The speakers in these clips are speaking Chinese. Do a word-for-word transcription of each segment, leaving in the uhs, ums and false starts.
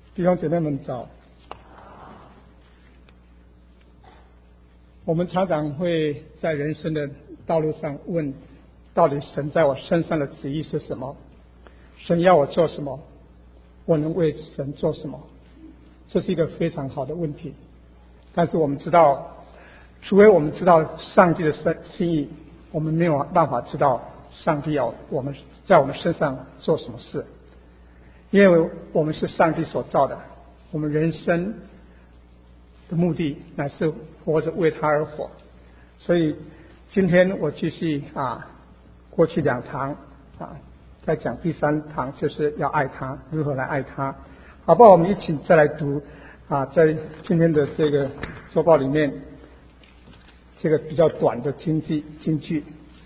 弟兄姐妹们早。我们常常会在人生的道路上问，到底神在我身上的旨意是什么？神要我做什么？我能为神做什么？这是一个非常好的问题。但是我们知道，除非我们知道上帝的心意，我们没有办法知道上帝要我们在我们身上做什么事。因为我们是上帝所造的，我们人生的目的乃是活着为他而活。所以今天我继续啊，过去两堂啊，再讲第三堂，就是要爱他，如何来爱他。好不好？我们一起再来读啊，在今天的这个周报里面，这个比较短的经句经句。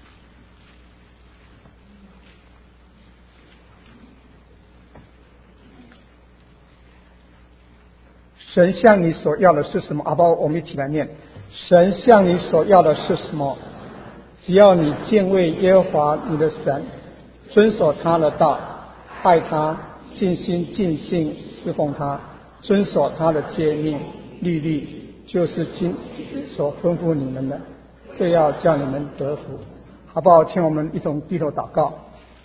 神向你所要的是什么？好不好？我们一起来念：神向你所要的是什么？只要你敬畏耶和华你的神，遵守他的道，爱他，尽心尽性侍奉他，遵守他的诫命律例，就是今所吩咐你们的，这要叫你们得福。好不好？请我们一同低头祷告。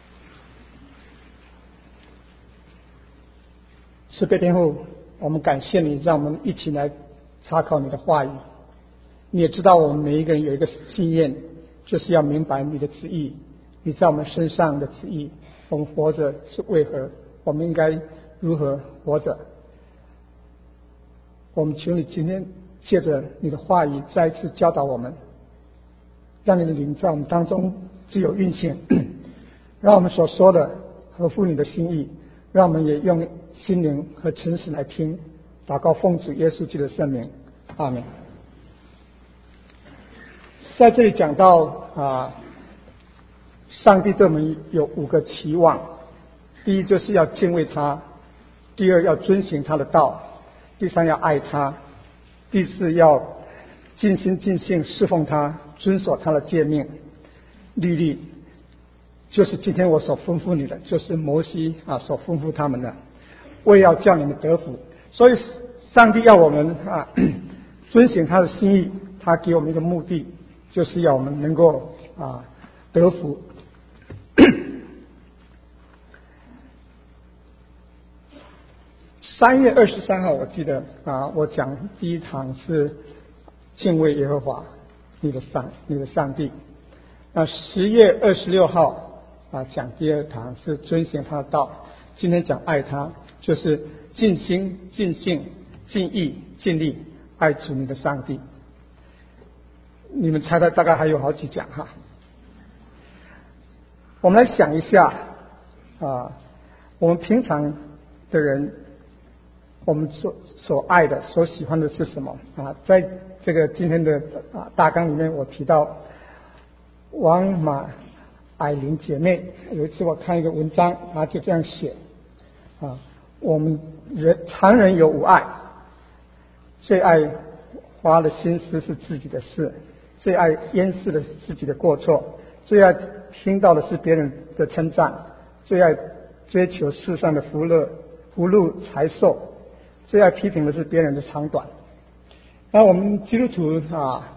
慈悲天父，我们感谢你，让我们一起来查考你的话语。你也知道我们每一个人有一个心愿，就是要明白你的旨意，你在我们身上的旨意，我们活着是为何，我们应该如何活着。我们求你今天借着你的话语再一次教导我们，让你的灵在我们当中自由运行，让我们所说的合乎你的心意，让我们也用心灵和诚实来听。祷告奉主耶稣基督的圣名，阿们。在这里讲到啊，上帝对我们有五个期望：第一就是要敬畏他，第二要遵行他的道，第三要爱他，第四要尽心尽性侍奉他，遵守他的诫命律例，就是今天我所吩咐你的，就是摩西啊所吩咐他们的，为要叫你们得福。所以上帝要我们啊遵行他的心意，他给我们一个目的，就是要我们能够啊得福。三月二十三号，我记得啊，我讲第一堂是敬畏耶和华你的上你的上帝。那十月二十六号啊，讲第二堂是遵行他的道。今天讲爱他，就是尽心尽性尽意尽力爱主你的上帝。你们猜猜大概还有好几讲哈。我们来想一下啊，我们平常的人，我们所所爱的所喜欢的是什么啊？在这个今天的啊大纲里面，我提到王马艾琳姐妹有一次我看一个文章，她就这样写啊，我们人常人有五爱，最爱花的心思是自己的事，最爱掩饰的是自己的过错，最爱听到的是别人的称赞，最爱追求世上的福乐福禄财寿，最爱批评的是别人的长短。那我们基督徒啊，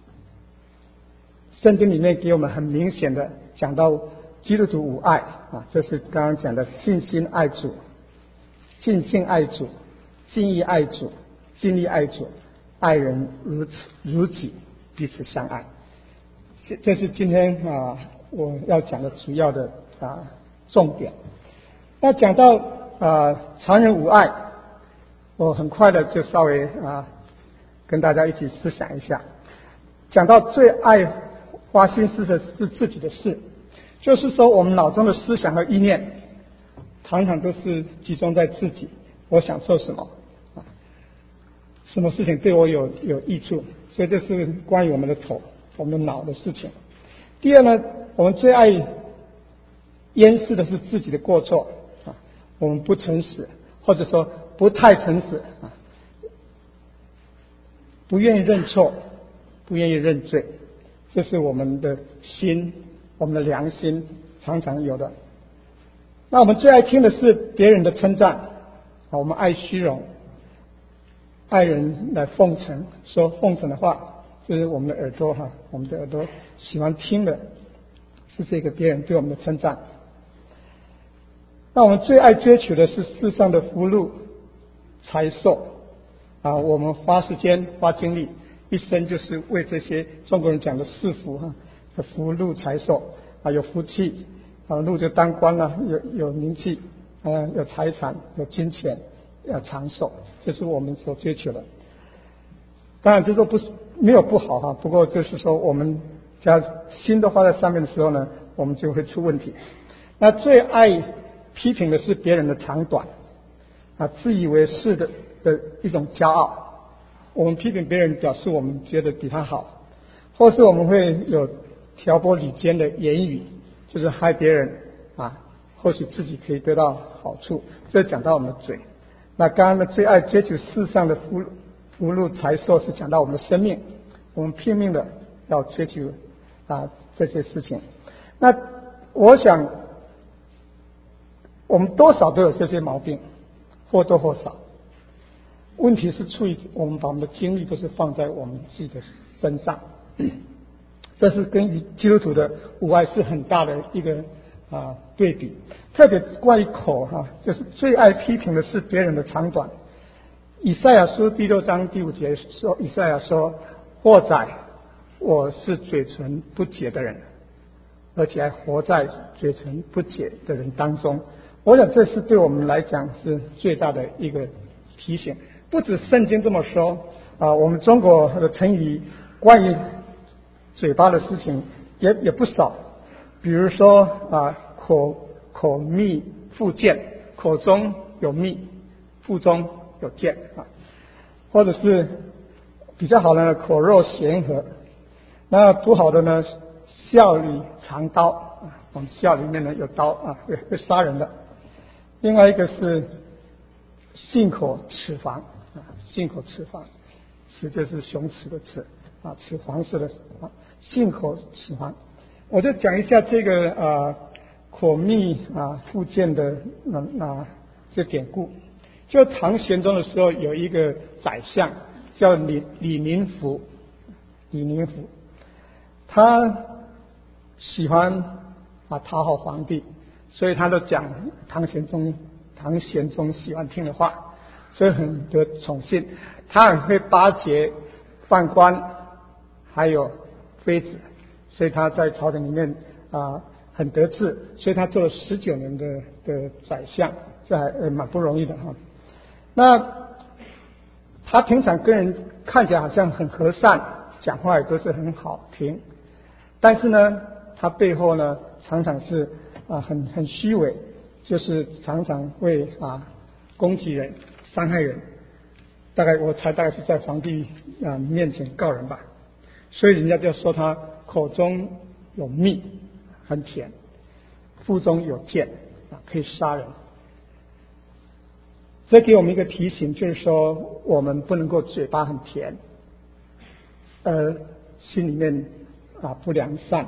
圣经里面给我们很明显的讲到基督徒五爱啊，这是刚刚讲的尽心爱主，尽性爱主，尽意爱主，尽力爱主，爱人如此如己，彼此相爱。这这是今天啊我要讲的主要的啊重点。那讲到啊常人五爱，我很快的就稍微啊跟大家一起思想一下。讲到最爱花心思的是自己的事，就是说我们脑中的思想和意念常常都是集中在自己，我想做什么啊，什么事情对我有有益处，所以这是关于我们的头我们的脑的事情。第二呢，我们最爱掩饰的是自己的过错啊，我们不诚实，或者说不太诚实啊，不愿意认错，不愿意认罪，这是我们的心，我们的良心常常有的。那我们最爱听的是别人的称赞， 啊，我们爱虚荣，爱人来奉承，说奉承的话，就是我们的耳朵哈，我们的耳朵喜欢听的是这个别人对我们的称赞。那我们最爱追求的是世上的福禄财寿啊，我们花时间花精力，一生就是为这些中国人讲的四福哈，有福禄财寿啊，有福气啊，禄就当官了，有有名气啊，有财产，有金钱，要长寿，这是我们所追求的。当然这个不是没有不好哈，不过就是说我们只要心都花在上面的时候呢，我们就会出问题。那最爱批评的是别人的长短啊，自以为是的的一种骄傲。我们批评别人，表示我们觉得比他好，或是我们会有挑拨离间的言语，就是害别人啊，或许自己可以得到好处。这讲到我们的嘴。那刚刚的最爱追求世上的福福禄财寿，是讲到我们的生命，我们拼命的要追求啊这些事情。那我想我们多少都有这些毛病，或多或少。问题是出于我们把我们的精力都是放在我们自己的身上，这是跟基督徒的无爱是很大的一个啊对比。特别关于口哈、啊，就是最爱批评的是别人的长短。以赛亚书第六章第五节说，以赛亚说：“或哉，我是嘴唇不洁的人，而且还活在嘴唇不洁的人当中。”我想这是对我们来讲是最大的一个提醒。不止圣经这么说啊，我们中国的成语关于嘴巴的事情也也不少。比如说啊，口口蜜腹剑，口中有蜜，腹中有剑啊，或者是比较好的呢，口若悬河。那不好的呢，笑里藏刀啊，我们笑里面呢有刀啊，会会杀人的。另外一个是信口齿黄啊，信口齿黄，齿就是雄雌的齿啊，齿黄色的啊，信口齿黄。我就讲一下这个啊口蜜啊腹剑的那那这典故。就唐玄宗的时候，有一个宰相叫李李宁福，李宁福，他喜欢啊讨好皇帝。所以他都讲唐玄宗唐玄宗喜欢听的话，所以很得宠幸。他很会巴结宦官还有妃子，所以他在朝廷里面啊很得志，所以他做了十九年的的宰相，这还呃蛮不容易的哈。那他平常跟人看起来好像很和善，讲话也都是很好听，但是呢，他背后呢常常是啊，很很虚伪，就是常常会啊攻击人、伤害人。大概我猜大概是在皇帝啊面前告人吧，所以人家就说他口中有蜜，很甜；腹中有剑啊，可以杀人。这给我们一个提醒，就是说我们不能够嘴巴很甜，而心里面啊不良善。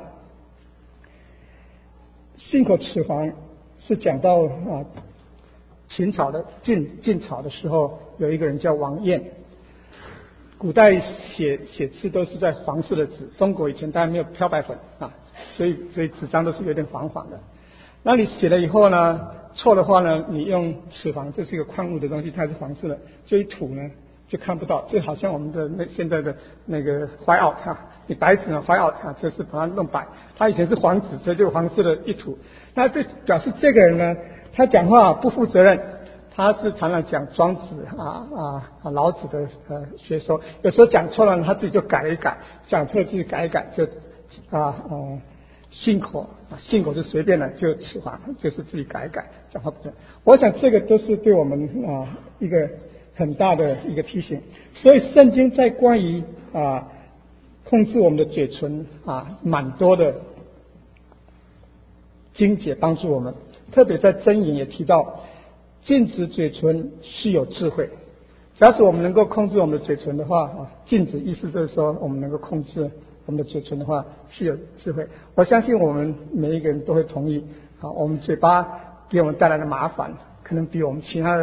信口齿黄是讲到啊，秦朝的晋晋朝的时候，有一个人叫王晏。古代写写字都是在黄色的纸，中国以前当然没有漂白粉啊，所以所以纸张都是有点黄黄的。那你写了以后呢，错的话呢，你用齿黄，这是一个矿物的东西，它是黄色的，就一涂呢就看不到，就好像我们的那现在的那个white out啊，你白纸呢white out啊，就是把它弄白。它以前是黄纸，所以就黄色的一涂。那这表示这个人呢，他讲话不负责任，他是常常讲庄子啊啊啊老子的呃学说，有时候讲错了他自己就改一改，讲错了自己改一改，就啊呃信口啊信口就随便了，就齿黄，就是自己改一改，讲话不正。我想这个都是对我们啊一个很大的一个提醒。所以圣经在关于啊控制我们的嘴唇啊蛮多的经解帮助我们，特别在箴言也提到，禁止嘴唇是有智慧。假使我们能够控制我们的嘴唇的话啊，禁止意思就是说我们能够控制我们的嘴唇的话是有智慧。我相信我们每一个人都会同意啊，我们嘴巴给我们带来的麻烦可能比我们其他的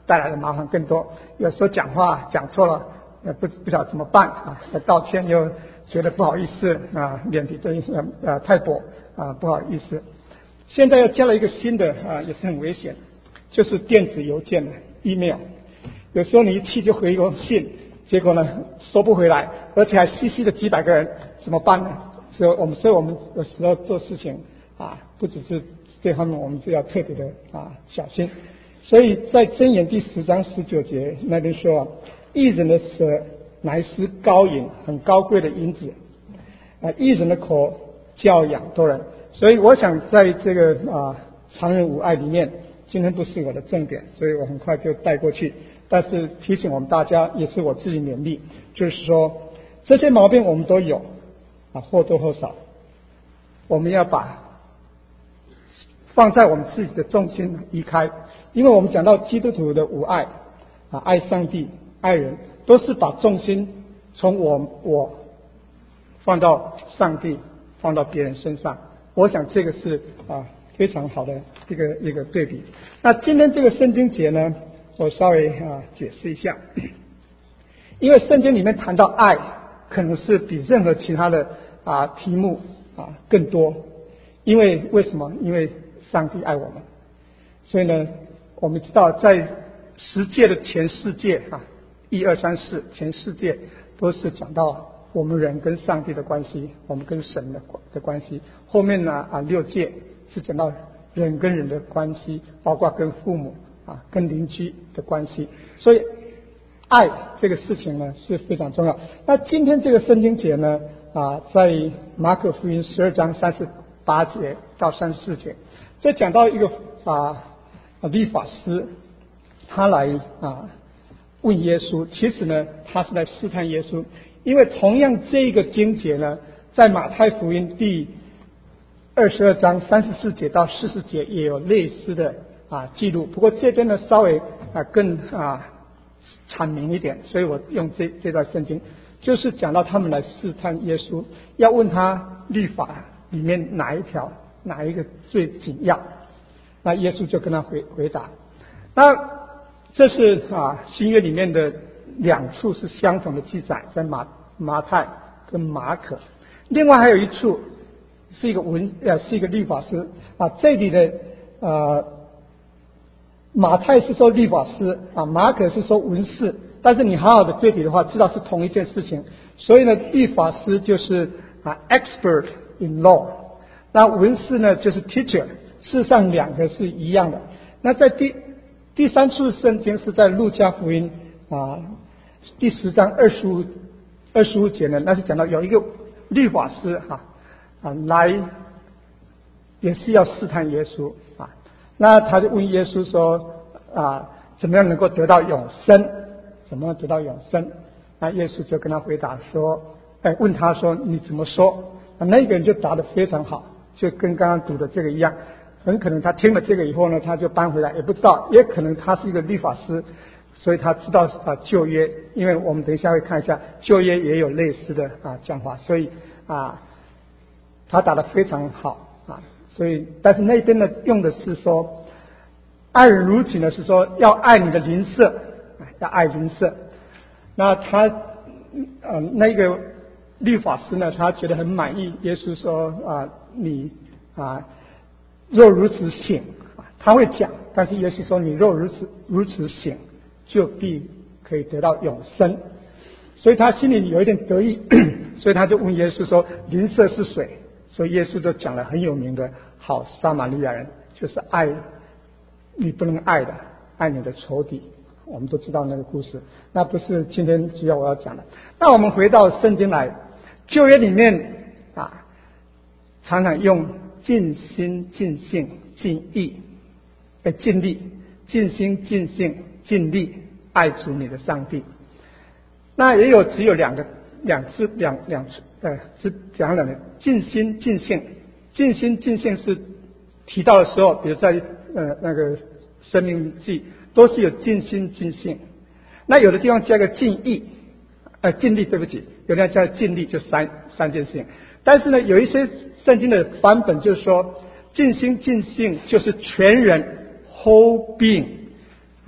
带来的麻烦更多。有时候讲话讲错了，呃不不晓得怎么办啊，要道歉又觉得不好意思啊，脸皮对呃呃太薄啊，不好意思。现在又加了一个新的啊，也是很危险，就是电子邮件 email。有时候你一气就回一封信，结果呢收不回来，而且还稀稀的几百个人，怎么办呢？所以我们所以我们有时候做事情啊，不只是这方面，我们就要特别的啊小心。所以在箴言第十章十九节那边说啊，义人的舌乃是高银，很高贵的银子啊，义人的口教养多人。所以我想在这个啊常人无碍里面，今天不是我的重点，所以我很快就带过去。但是提醒我们大家，也是我自己勉励，就是说这些毛病我们都有啊，或多或少，我们要把放在我们自己的重心移开，因为我们讲到基督徒的无爱啊，爱上帝、爱人，都是把重心从我我放到上帝，放到别人身上。我想这个是啊非常好的一个一个对比。那今天这个圣经节呢，我稍微啊解释一下，因为圣经里面谈到爱，可能是比任何其他的啊题目啊更多。因为为什么？因为上帝爱我们，所以呢，我们知道在十诫的前四诫啊，一二三四前四诫都是讲到我们人跟上帝的关系，我们跟神的的关系。后面呢啊六诫是讲到人跟人的关系，包括跟父母啊、跟邻居的关系。所以爱这个事情呢是非常重要。那今天这个圣经节呢啊，在马可福音十二章三十八节到三十四节，这讲到一个啊律法师，他来啊问耶稣，其实呢他是来试探耶稣，因为同样这个经节呢，在马太福音第二十二章三十四节到四十节也有类似的啊记录，不过这边呢稍微啊更啊阐明一点，所以我用这这段圣经，就是讲到他们来试探耶稣，要问他律法里面哪一条哪一个最紧要，那耶稣就跟他回回答。那这是啊新约里面的两处是相同的记载，在马马太跟马可，另外还有一处是一个文呃是一个律法师啊，这里的呃马太是说律法师啊，马可是说文士，但是你好好的对比的话，知道是同一件事情。所以呢，律法师就是啊 expert in law， 那文士呢就是 teacher， 事实上两个是一样的。那在第第三处圣经是在路加福音啊第十章二十五二十五节呢，那是讲到有一个律法师哈啊来也是要试探耶稣啊，那他就问耶稣说啊怎么样能够得到永生？怎么样得到永生？那耶稣就跟他回答说，哎，问他说你怎么说？那那个人就答得非常好，就跟刚刚读的这个一样。很可能他听了这个以后呢，他就搬回来，也不知道，也可能他是一个律法师，所以他知道啊旧约，因为我们等一下会看一下旧约也有类似的啊讲法，所以啊他答得非常好啊，所以但是那边呢用的是说爱人如己呢，是说要爱你的邻舍，要爱邻舍。那他呃那个律法师呢，他觉得很满意，耶稣说啊你啊若如此行，他会讲，但是耶稣说你若如此如此行，就必可以得到永生。所以他心里有一点得意，所以他就问耶稣说邻舍是谁？所以耶稣就讲了很有名的好撒玛利亚人，就是爱你不能爱的，爱你的仇敌。我们都知道那个故事，那不是今天主要我要讲的。那我们回到圣经来，旧约里面啊常常用尽心尽性尽意呃尽力，尽心尽性尽力爱主你的上帝。那也有只有两个两次两两次呃是讲两个尽心尽性，尽心尽性是提到的时候，比如在呃那个生命记都是有尽心尽性。那有的地方加个尽意呃尽力，对不起，有的地方加尽力，就三三件事情。但是呢，有一些圣经的版本就是说尽心尽性就是全人 whole being，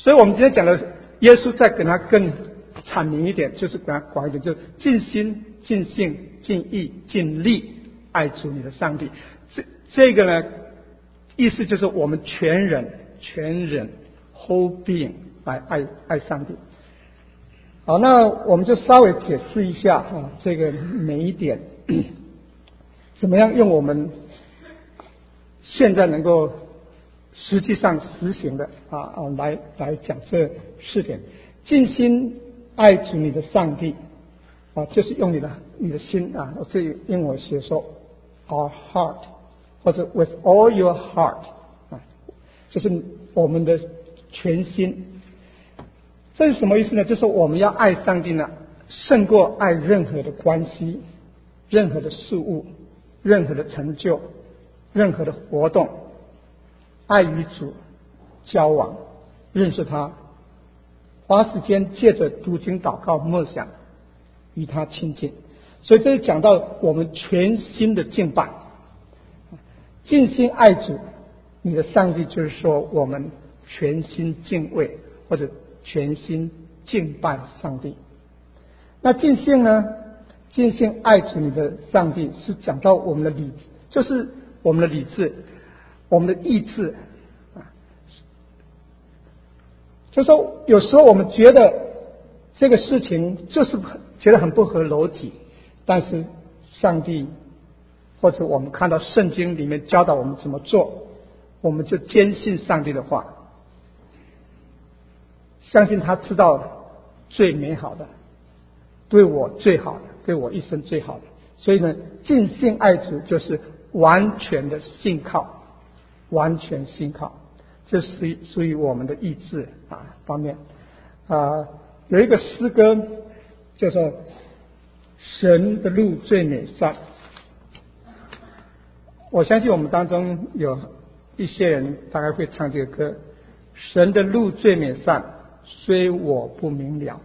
所以我们今天讲的耶稣再给他更阐明一点，就是给他广一点，就尽心、尽性、尽意、尽力爱主你的上帝。这这个呢，意思就是我们全人、全人 whole being 来爱爱上帝。好，那我们就稍微解释一下啊，这个每一点怎么样用我们现在能够实际上实行的啊啊来来讲这四点。尽心爱主你的上帝啊，就是用你的你的心啊，我这里英文写说 our heart 或者 with all your heart 啊，就是我们的全心。这是什么意思呢？就是我们要爱上帝呢，胜过爱任何的关系、任何的事物、任何的成就、任何的活动。爱与主交往，认识他，花时间借着读经、祷告、默想，与他亲近。所以这里讲到我们全心的敬拜，尽心爱主，你的上帝就是说我们全心敬畏或者全心敬拜上帝。那尽性呢？尽性爱主你的上帝是讲到我们的理，就是我们的理智。我们的意志啊，就说有时候我们觉得这个事情就是觉得很不合逻辑，但是上帝或者我们看到圣经里面教导我们怎么做，我们就坚信上帝的话，相信他知道最美好的，对我最好的，对我一生最好的。所以呢，尽性爱主就是完全的信靠。完全信靠，这是属于我们的意志啊方面啊。有一个诗歌叫做《神的路最美善》，我相信我们当中有一些人大概会唱这个歌。神的路最美善，虽我不明了。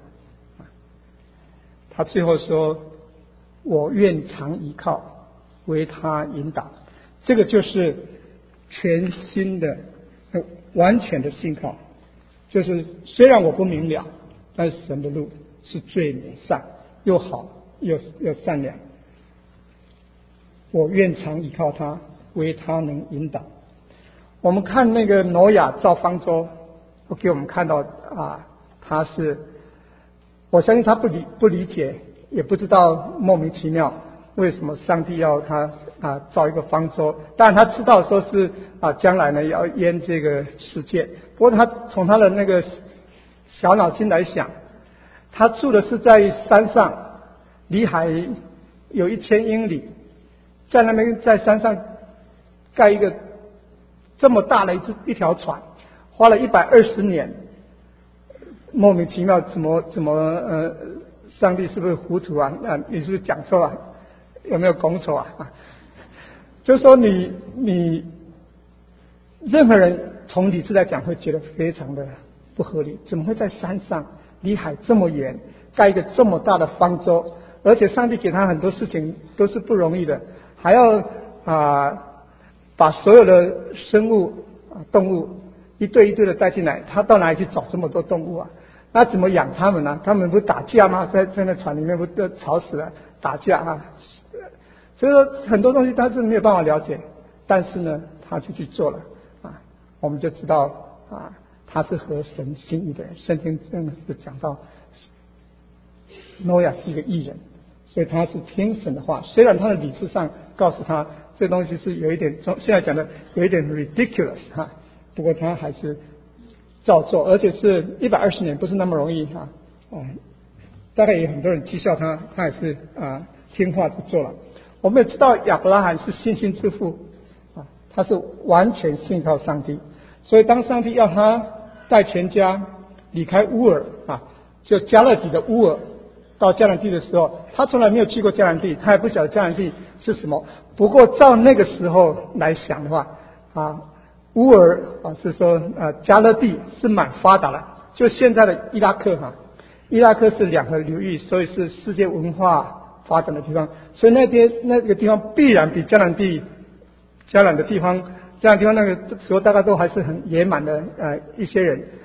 他最后说：“我愿常依靠，为他引导。”这个就是全新的、完全的信靠，就是虽然我不明了，但是神的路是最美善，又好又又善良。我愿常依靠他，为他能引导。我们看那个挪亚造方舟，我给我们看到啊，他是，我相信他不理不理解，也不知道莫名其妙。为什么上帝要他啊造一个方舟？当然他知道说是啊将来呢要淹这个世界。不过他从他的那个小脑筋来想，他住的是在山上，离海有一千英里，在那边在山上盖一个这么大的一一条船，花了一百二十年，莫名其妙怎么怎么呃，上帝是不是糊涂啊？啊，你是不是讲错啊？有没有拱手啊？就是说你你任何人从理智来讲会觉得非常的不合理，怎么会在山上离海这么远盖一个这么大的方舟？而且上帝给他很多事情都是不容易的，还要啊、呃、把所有的生物啊动物一对一对的带进来，他到哪里去找这么多动物啊？那怎么养他们呢？他们不打架吗？在在那船里面不都吵死了，打架啊！所以说很多东西他是没有办法了解，但是呢，他就去做了啊，我们就知道啊，他是合神心意的人。圣经真的是讲到，挪亚是一个义人，所以他是听神的话。虽然他的理智上告诉他这东西是有一点，现在讲的有一点 ridiculous 哈，不过他还是照做，而且是一百二十年，不是那么容易哈啊。大概有很多人讥笑他，他也是啊听话就做了。我们也知道亚伯拉罕是信心之父啊，他是完全信靠上帝，所以当上帝要他带全家离开乌尔啊，就加勒底的乌尔到迦南地的时候，他从来没有去过迦南地，他也不晓得迦南地是什么。不过照那个时候来想的话啊，乌尔啊是说呃加勒地是蛮发达的，就现在的伊拉克哈、啊，伊拉克是两个流域，所以是世界文化发展的地方，所以那边那个地方必然比迦南地迦南的地方，迦南地方那个时候大概都还是很野蛮的呃一些人，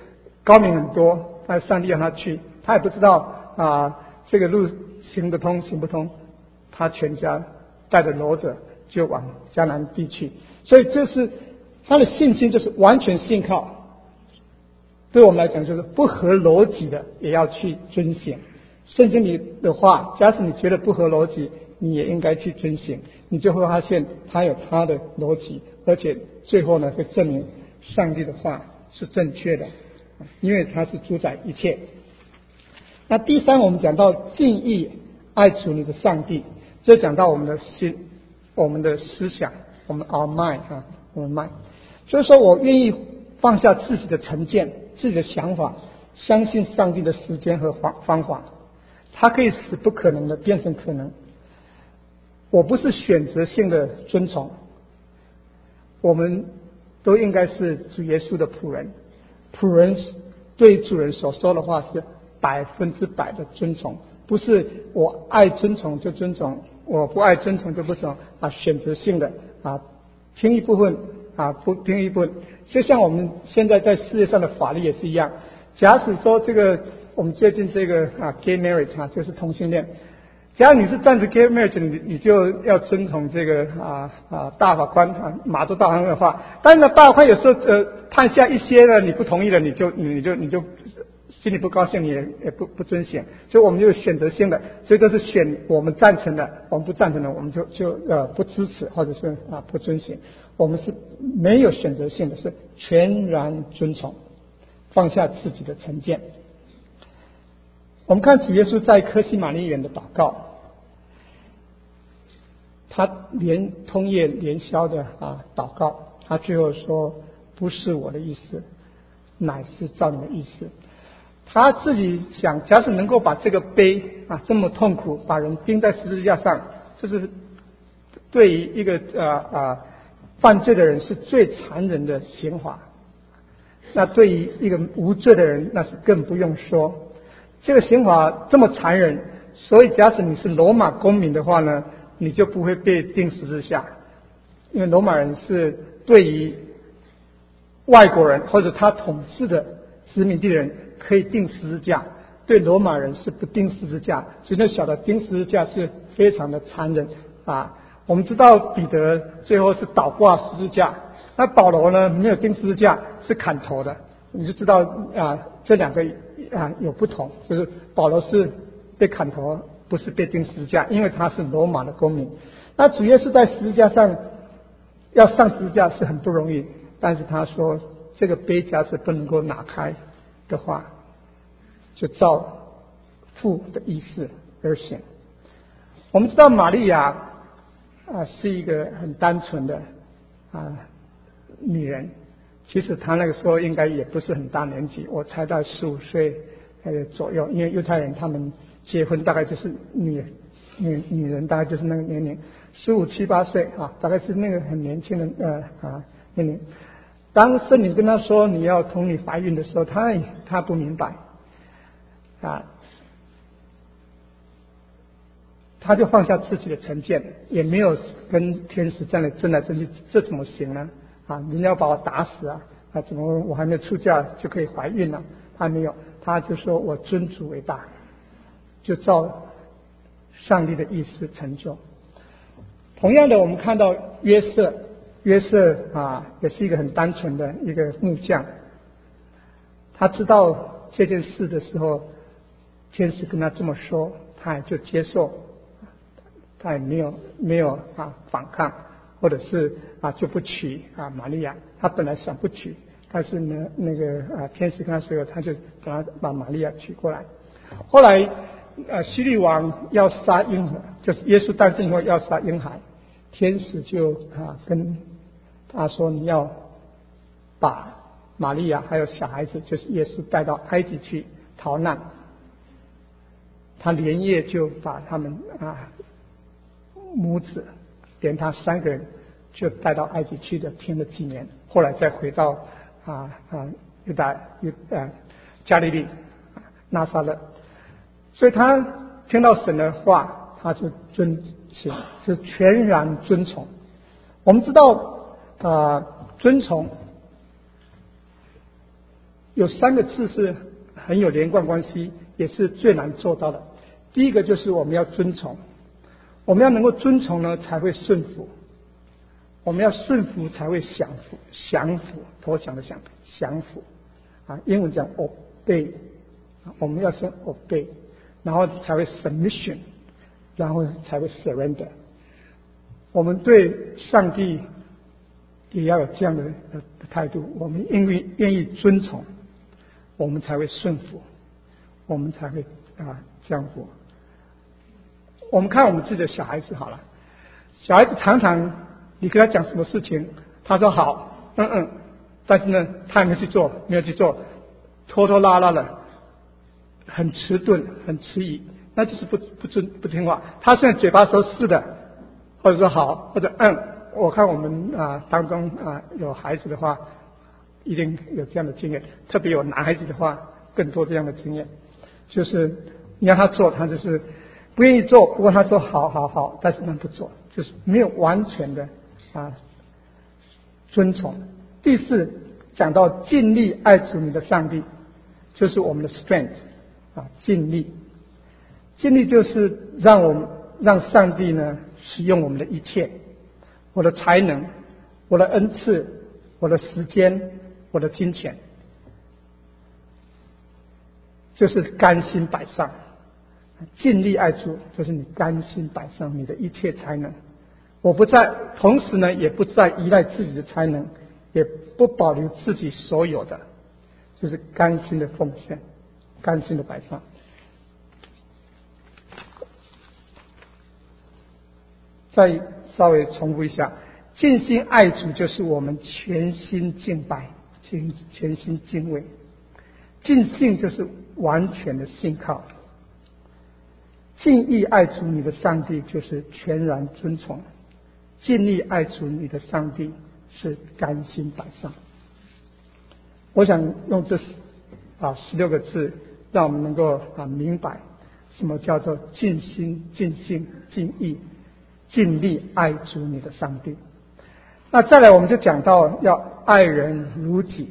高明很多，但是上帝让他去，他也不知道啊这个路行得通行不通，他全家带着骡子就往迦南地去，所以这是他的信心，就是完全信靠。对我们来讲，就是不合逻辑的也要去遵行。圣经里的话，假使你觉得不合逻辑，你也应该去遵行，你就会发现它有它的逻辑，而且最后呢会证明上帝的话是正确的，因为它是主宰一切。那第三，我们讲到敬意爱主你的上帝，这讲到我们的心、我们的思想，我们 our mind 啊，我们 mind， 就是说我愿意放下自己的成见、自己的想法，相信上帝的时间和方方法，它可以使不可能的变成可能。我不是选择性的遵从，我们都应该是主耶稣的仆人。仆人对主人所说的话是百分之百的遵从，不是我爱遵从就遵从，我不爱遵从就不从啊，选择性的啊，听一部分啊，不听一部分。就像我们现在在世界上的法律也是一样，假使说这个我们最近这个啊 gay marriage 啊，就是同性恋，假如你是站着 gay marriage， 你你就要遵从这个啊啊大法官啊马州大法官的话，但是呢大法官有时候呃判下一些呢你不同意了，你就你就你就心里不高兴，你也也不不遵循，所以我们就选择性的，所以都是选我们赞成的，我们不赞成的我们就就呃不支持或者是啊不遵循，我们是没有选择性的，是全然遵从，放下自己的成见。我们看主耶稣在客西马尼园的祷告，他连通夜连宵的啊祷告，他最后说不是我的意思，乃是照你的意思。他自己想，假使能够把这个悲啊这么痛苦，把人钉在十字架上，这是对于一个啊啊犯罪的人是最残忍的刑罚。那对于一个无罪的人，那是更不用说。这个刑罚这么残忍，所以假使你是罗马公民的话呢，你就不会被钉十字架，因为罗马人是对于外国人或者他统治的殖民地的人可以钉十字架，对罗马人是不钉十字架，所以就晓得钉十字架是非常的残忍啊。我们知道彼得最后是倒挂十字架，那保罗呢没有钉十字架，是砍头的，你就知道啊这两个啊有不同，就是保罗是被砍头，不是被钉十字架，因为他是罗马的公民。那主耶稣在十字架上要上十字架是很不容易，但是他说这个杯架是不能够拿开的话，就照父的意思而行。我们知道玛利亚啊是一个很单纯的啊女人，其实她那个时候应该也不是很大年纪，我猜到十五岁呃左右，因为犹太人他们结婚大概就是女女女人大概就是那个年龄，十五七八岁啊，大概是那个很年轻的呃啊年龄。当圣灵跟他说你要同你怀孕的时候，他他不明白啊，他就放下自己的成见，也没有跟天使站来争来争去，这怎么行呢？啊，人家要把我打死啊！啊，怎么我还没有出嫁就可以怀孕了？他没有，他就说我尊主为大，就照上帝的意思成就。同样的，我们看到约瑟，约瑟啊，也是一个很单纯的一个木匠。他知道这件事的时候，天使跟他这么说，他也就接受，他也没有没有啊反抗，或者是啊就不娶啊玛利亚。他本来想不娶，但是呢，那个啊天使跟他说，他就把他把玛利亚娶过来。后来啊希律王要杀婴孩，就是耶稣诞生以后要杀婴孩，天使就啊跟他说，你要把玛利亚还有小孩子，就是耶稣带到埃及去逃难。他连夜就把他们啊母子连他三个人就带到埃及去的，听了几年，后来再回到啊啊犹大犹啊加利利拿撒勒。所以他听到神的话，他就遵行，是全然遵从。我们知道啊，遵从有有三个字是很有连贯关系，也是最难做到的。第一个就是我们要遵从，我们要能够遵从呢，才会顺服。我们要顺服才会降服，降服投降的降，降服啊，英文讲 obey， 我们要先 obey， 然后才会 submission， 然后才会 surrender。我们对上帝也要有这样的态度，我们因为愿意遵从，我们才会顺服，我们才会啊降服。我们看我们自己的小孩子好了，小孩子常常你跟他讲什么事情，他说好，嗯嗯，但是呢，他也没有去做，没有去做，拖拖拉拉的，很迟钝，很迟疑，那就是不不遵不听话。他虽然嘴巴说是的，或者说好，或者嗯，我看我们啊当中啊有孩子的话，一定有这样的经验，特别有男孩子的话，更多这样的经验，就是你让他做，他就是不愿意做，不过他说好好好，但是他不做，就是没有完全的啊遵从。第四，讲到尽力爱主你的上帝，就是我们的 strength 啊，尽力，尽力就是让我们让上帝呢使用我们的一切，我的才能，我的恩赐，我的时间，我的金钱，就是甘心摆上。尽力爱主就是你甘心摆上你的一切才能，我不再，同时呢也不再依赖自己的才能，也不保留自己所有的，就是甘心的奉献，甘心的摆上。再稍微重复一下，尽心爱主就是我们全心敬拜，全全心敬畏。尽信就是完全的信靠，尽意爱主你的上帝就是全然遵从，尽力爱主你的上帝是甘心摆上。我想用这啊十六个字，让我们能够啊明白什么叫做尽心、尽性、尽意、尽力爱主你的上帝。那再来，我们就讲到要爱人如己，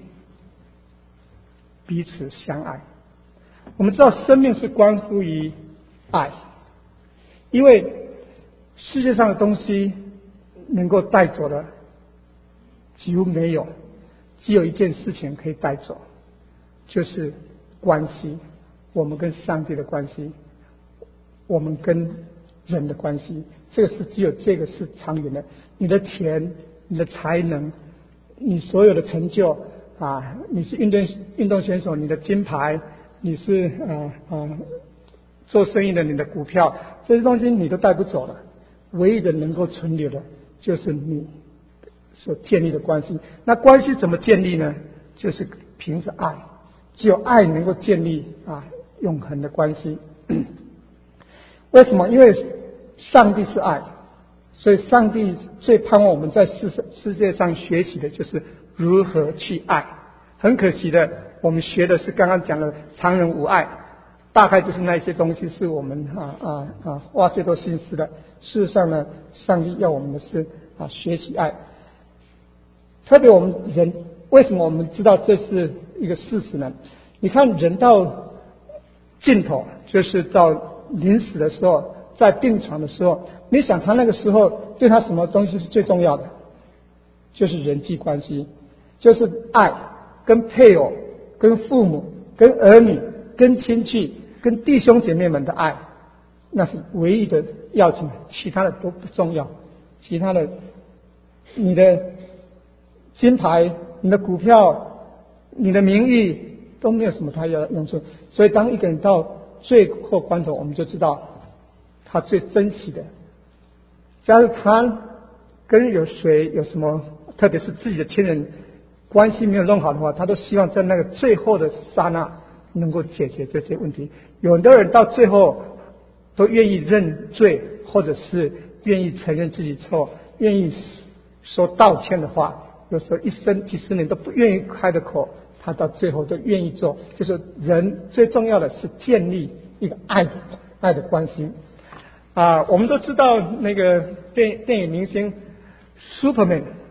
彼此相爱。我们知道生命是关乎于爱，因为世界上的东西能够带走的几乎没有，只有一件事情可以带走，就是关系，我们跟上帝的关系，我们跟人的关系，这个是只有这个是长远的。你的钱，你的才能，你所有的成就啊，你是运动运动选手，你的金牌，你是啊啊做生意的，你的股票，这些东西你都带不走了。唯一的能够存留的，就是你所建立的关系。那关系怎么建立呢？就是凭着爱，只有爱能够建立啊永恒的关系。为什么？因为上帝是爱，所以上帝最盼望我们在世世界上学习的就是如何去爱。很可惜的，我们学的是刚刚讲的常人无爱，大概就是那些东西是我们啊啊啊花最多心思的。事实上呢，上帝要我们的是啊学习爱。特别我们人，为什么我们知道这是一个事实呢？你看人到尽头，就是到临死的时候，在病床的时候，你想他那个时候对他什么东西是最重要的？就是人际关系，就是爱，跟配偶、跟父母、跟儿女、跟亲戚、跟弟兄姐妹们的爱，那是唯一的要紧，其他的都不重要。其他的，你的金牌、你的股票、你的名誉都没有什么太大的用处。所以当一个人到最后关头，我们就知道他最珍惜的，假如他跟有谁有什么，特别是自己的亲人关系没有弄好的话，他都希望在那个最后的刹那能够解决这些问题。有的人到最后都愿意认罪，或者是愿意承认自己错，愿意说道歉的话，有时候一生几十年都不愿意开的口，他到最后都愿意做。就是人最重要的是建立一个爱爱的关系啊。我们都知道那个电电影明星 Superman， 我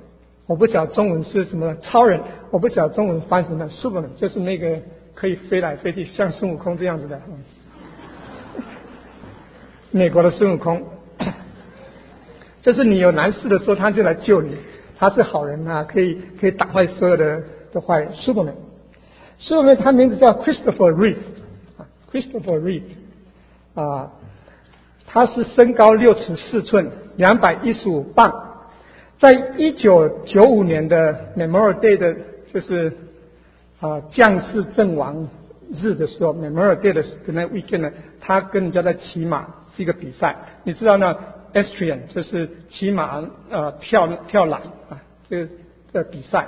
我不晓得中文是什么超人，我不晓得中文翻什么 Superman， 就是那个可以飞来飞去像孙悟空这样子的，嗯、美国的孙悟空，就是你有难事的时候他就来救你，他是好人啊，可以可以打坏所有的的坏人。Superman， Superman 他名字叫 Christopher Reeve，Christopher Reeve 啊，他是身高六尺四寸，两百一十五磅。在一九九五年的 Memorial Day 的，就是啊将士阵亡日的时候 ，Memorial Day 的那 weekend 呢，他跟人家在骑马是一个比赛。你知道呢 ，Equestrian 就是骑马呃跳跳栏啊，这个这个比赛。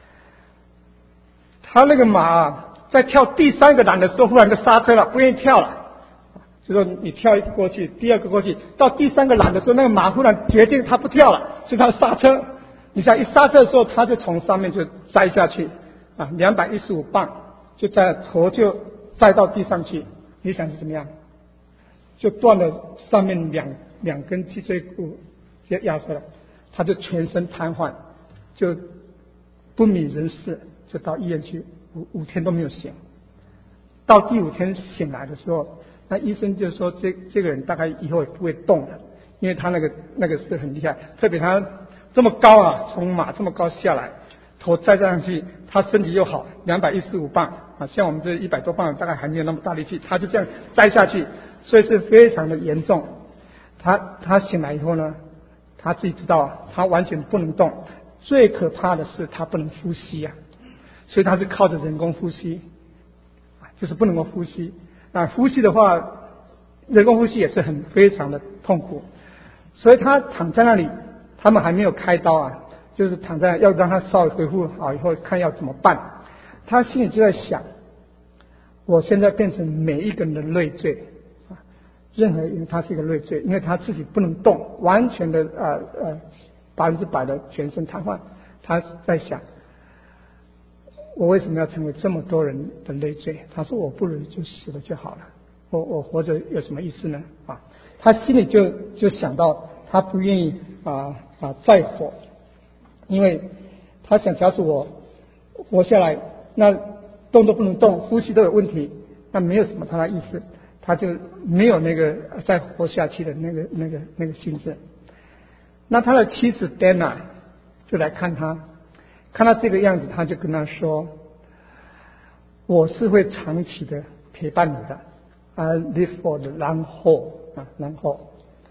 他那个马啊，在跳第三个栏的时候，忽然就刹车了，不愿意跳了。就说你跳一个过去，第二个过去，到第三个栏的时候，那个马忽然决定他不跳了，所以他刹车。你想一刹车的时候，他就从上面就栽下去，啊，两百一十五磅，就在头就栽到地上去。你想是怎么样？就断了上面两两根脊椎骨，就压出来，他就全身瘫痪，就不省人事，就到医院去，五五天都没有醒。到第五天醒来的时候。那医生就说这这个人大概以后也不会动了，因为他那个那个是很厉害，特别他这么高啊，从马这么高下来，头栽上去，他身体又好，两百一十五磅啊，像我们这一百多磅大概还没有那么大力气，他就这样栽下去，所以是非常的严重。他他醒来以后呢，他自己知道他完全不能动，最可怕的是他不能呼吸啊，所以他是靠着人工呼吸，就是不能够呼吸。啊，呼吸的话，人工呼吸也是很非常的痛苦，所以他躺在那里，他们还没有开刀啊，就是躺在要让他稍微恢复好以后，看要怎么办。他心里就在想，我现在变成每一个人的累赘啊，任何人他是一个累赘，因为他自己不能动，完全的呃呃百分之百的全身瘫痪。他在想，我为什么要成为这么多人的累赘？他说我不如就死了就好了，我我活着有什么意思呢？啊，他心里就就想到他不愿意啊啊再活，因为他想，假如我活下来，那动都不能动，呼吸都有问题，那没有什么他的意思，他就没有那个再活下去的那个那个那个心智。那他的妻子 Dana 就来看他。看他这个样子，他就跟他说：“我是会长期的陪伴你的 ，I live for the long haul 啊，然后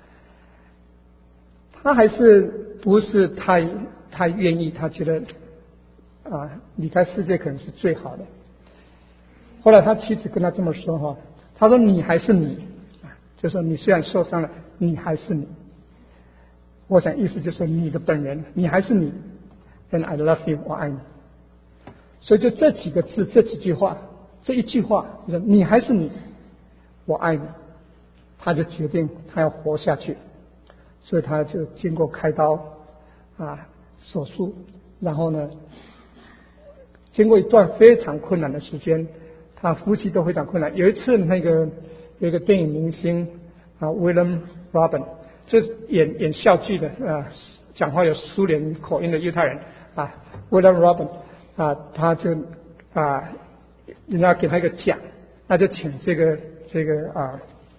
他还是不是太太愿意？他觉得啊，离开世界可能是最好的。后来他妻子跟他这么说哈，他说：你还是你，就说你虽然受伤了，你还是你。我想意思就是你的本人，你还是你。” And I love you， 我爱你。所以就这几个字，这几句话，这一句话，就是你还是你，我爱你。他就决定他要活下去，所以他就经过开刀啊手术，然后呢，经过一段非常困难的时间，他呼吸都非常困难。有一次，那个有一个电影明星啊 ，William Robin， 就是演演笑剧的啊，讲话有苏联口音的犹太人。啊 ，William Robin 啊，他就啊，人家给他一个奖，那就请这个这个啊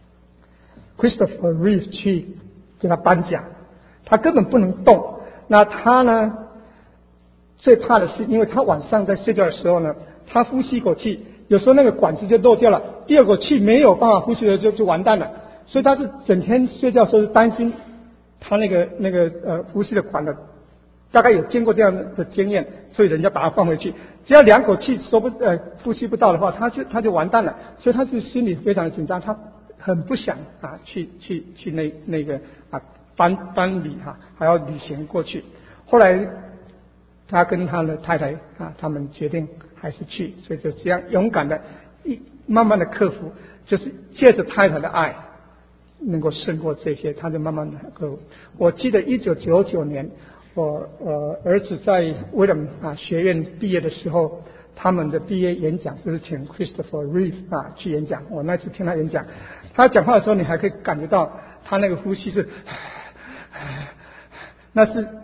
，Christopher Reeve 去给他颁奖。他根本不能动。那他呢，最怕的是，因为他晚上在睡觉的时候呢，他呼吸一口气，有时候那个管子就漏掉了，第二口气没有办法呼吸了，就就完蛋了。所以他是整天睡觉的时候是担心他那个那个呃呼吸的管的。大概有经过这样的经验，所以人家把它放回去。只要两口气说不呃呼吸不到的话，他就他就完蛋了。所以他是心里非常的紧张，他很不想啊去去去那那个啊搬搬礼哈、啊，还要旅行过去。后来他跟他的太太啊，他们决定还是去，所以就这样勇敢的一慢慢的克服，就是借着太太的爱，能够胜过这些，他就慢慢的克服。我记得一九九九年。我呃儿子在威廉啊学院毕业的时候，他们的毕业演讲就是请 Christopher Reeve 啊去演讲。我那次听他演讲，他讲话的时候，你还可以感觉到他那个呼吸是，那是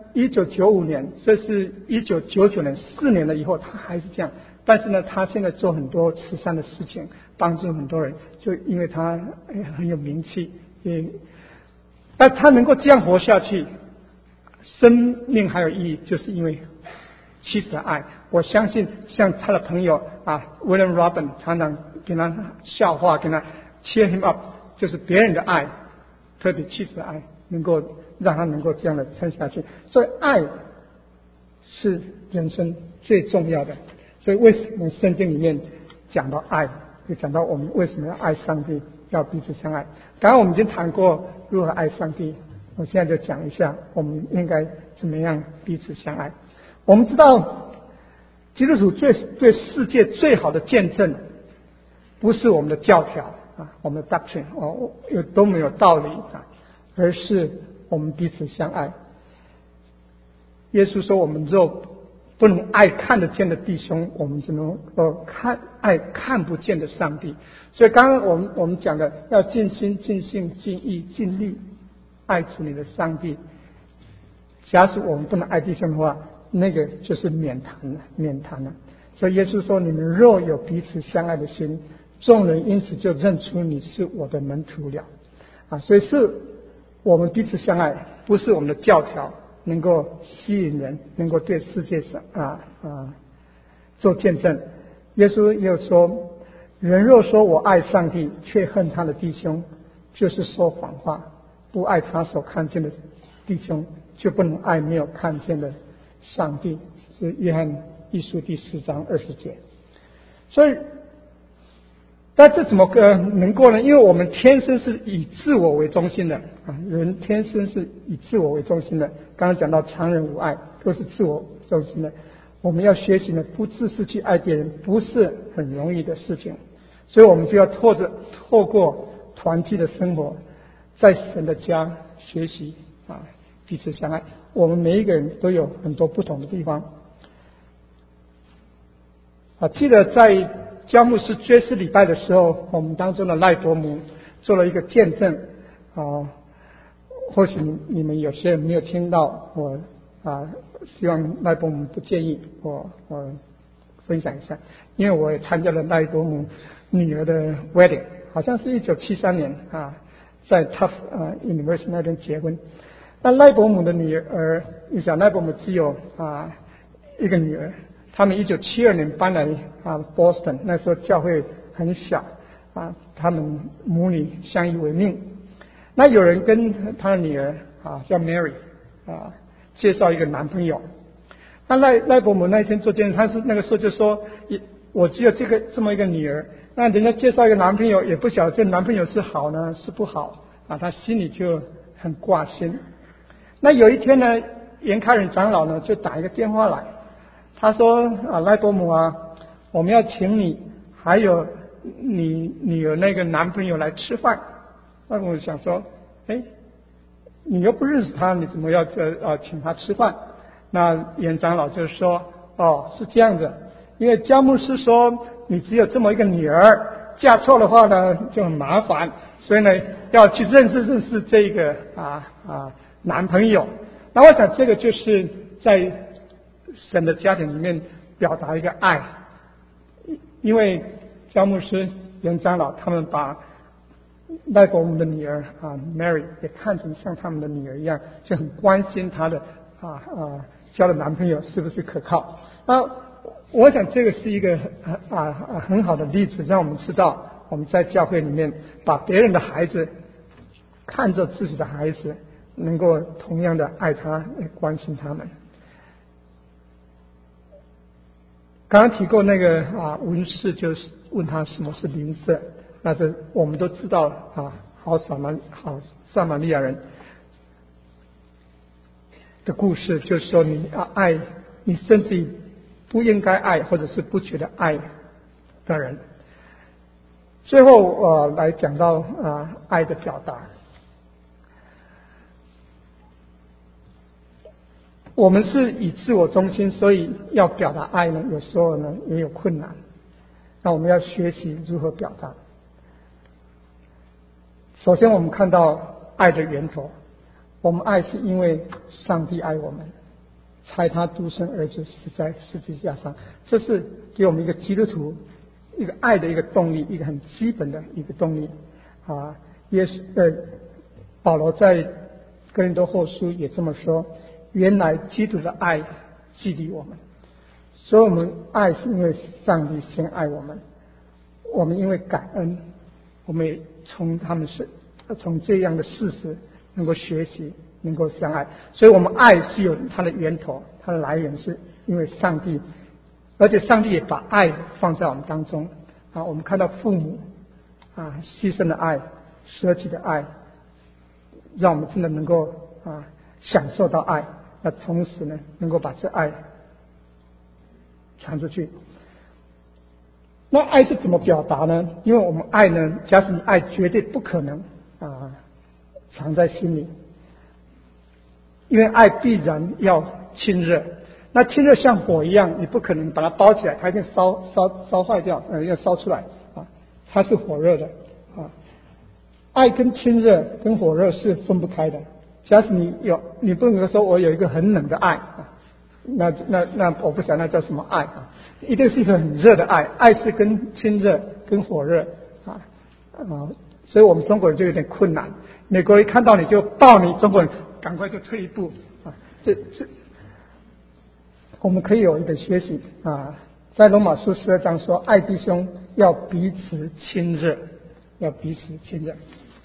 一九九五年，这是一九九九年，四年了以后，他还是这样。但是呢，他现在做很多慈善的事情，帮助很多人，就因为他很有名气，也，但他能够这样活下去，生命还有意义，就是因为妻子的爱。我相信，像他的朋友啊 ，William Robin 常常跟他笑话，跟他 cheer him up， 就是别人的爱，特别妻子的爱，能够让他能够这样的撑下去。所以，爱是人生最重要的。所以为什么圣经里面讲到爱，就讲到我们为什么要爱上帝，要彼此相爱。刚刚我们已经谈过如何爱上帝，我现在就讲一下我们应该怎么样彼此相爱。我们知道基督徒最对世界最好的见证，不是我们的教条啊，我们的 doctrine 哦，有多么有道理啊，而是我们彼此相爱。耶稣说，我们若不能爱看得见的弟兄，我们只能够看爱看不见的上帝。所以刚刚我们我们讲的要尽心尽性尽意尽力爱主你的上帝。假使我们不能爱弟兄的话，那个就是免谈了，免谈了。所以耶稣说，你们若有彼此相爱的心，众人因此就认出你是我的门徒了。啊，所以是我们彼此相爱，不是我们的教条能够吸引人，能够对世界上啊啊做见证。耶稣又说，人若说我爱上帝，却恨他的弟兄，就是说谎话。不爱他所看见的弟兄，就不能爱没有看见的上帝。是约翰一书第四章二十节。所以但这怎么个能够呢？因为我们天生是以自我为中心的啊，人天生是以自我为中心的。刚刚讲到常人无爱，都是自我中心的。我们要学习呢，不自私去爱别人，不是很容易的事情。所以我们就要透着透过团契的生活，在神的家学习啊，彼此相爱。我们每一个人都有很多不同的地方啊。记得在焦牧师追思礼拜的时候，我们当中的赖伯母做了一个见证啊。或许你们有些人没有听到，我啊希望赖伯母不介意我我分享一下，因为我也参加了赖伯母女儿的 wedding， 好像是一九七三年啊，在 Tufts 啊 University 那边结婚。那赖伯母的女儿，你想赖伯母只有啊一个女儿。他们一九七二年搬来啊 Boston， 那时候教会很小啊，他们母女相依为命。那有人跟他的女儿啊叫 Mary 啊介绍一个男朋友。那赖赖伯母那一天做见证，他是那个时候就说，我只有这个这么一个女儿，那人家介绍一个男朋友，也不晓得这男朋友是好呢是不好啊，他心里就很挂心。那有一天呢，严开仁长老呢就打一个电话来。他说啊，赖伯母啊，我们要请你还有你女儿那个男朋友来吃饭。那我想说，哎，你又不认识他，你怎么要这啊请他吃饭？那严长老就说，哦，是这样的，因为焦牧师说你只有这么一个女儿，嫁错的话呢就很麻烦，所以呢要去认识认识这个啊啊男朋友。那我想这个就是在神的家庭里面表达一个爱，因为焦牧师、严长老他们把赖伯母的女儿啊 Mary 也看成像他们的女儿一样，就很关心她的啊啊交的男朋友是不是可靠。那我想这个是一个啊啊很好的例子，让我们知道我们在教会里面把别人的孩子看作自己的孩子，能够同样的爱他、关心他们。刚刚提过那个啊文士，就是问他什么是邻舍，那这我们都知道啊，好撒玛好撒玛利亚人的故事，就是说你要爱，你甚至不应该爱或者是不觉得爱的人。最后呃来讲到啊爱的表达。我们是以自我中心，所以要表达爱呢，有时候呢也有困难。那我们要学习如何表达。首先，我们看到爱的源头，我们爱是因为上帝爱我们， 差他独生儿子死在十字架上。这是给我们一个基督徒一个爱的一个动力，一个很基本的一个动力啊。也是呃，保罗在哥林多后书也这么说：原来基督的爱激励我们，所以我们爱是因为上帝先爱我们，我们因为感恩，我们也从他们是从这样的事实能够学习，能够相爱。所以我们爱是有它的源头，它的来源是因为上帝，而且上帝也把爱放在我们当中啊。我们看到父母啊牺牲的爱，舍己的爱，让我们真的能够啊享受到爱，那同时呢能够把这爱传出去。那爱是怎么表达呢？因为我们爱呢，假使你爱，绝对不可能啊藏在心里，因为爱必然要亲热。那亲热像火一样，你不可能把它包起来，它一定烧烧烧坏掉，呃，要烧出来啊，它是火热的啊。爱跟亲热跟火热是分不开的。假使你有，你不能说我有一个很冷的爱啊，那那那我不晓得那叫什么爱啊，一定是一个很热的爱。爱是跟亲热跟火热啊啊，所以我们中国人就有点困难。美国人看到你就抱你，中国人赶快就退一步啊。这这，我们可以有一个学习啊，在罗马书十二章说，爱弟兄要彼此亲热，要彼此亲热。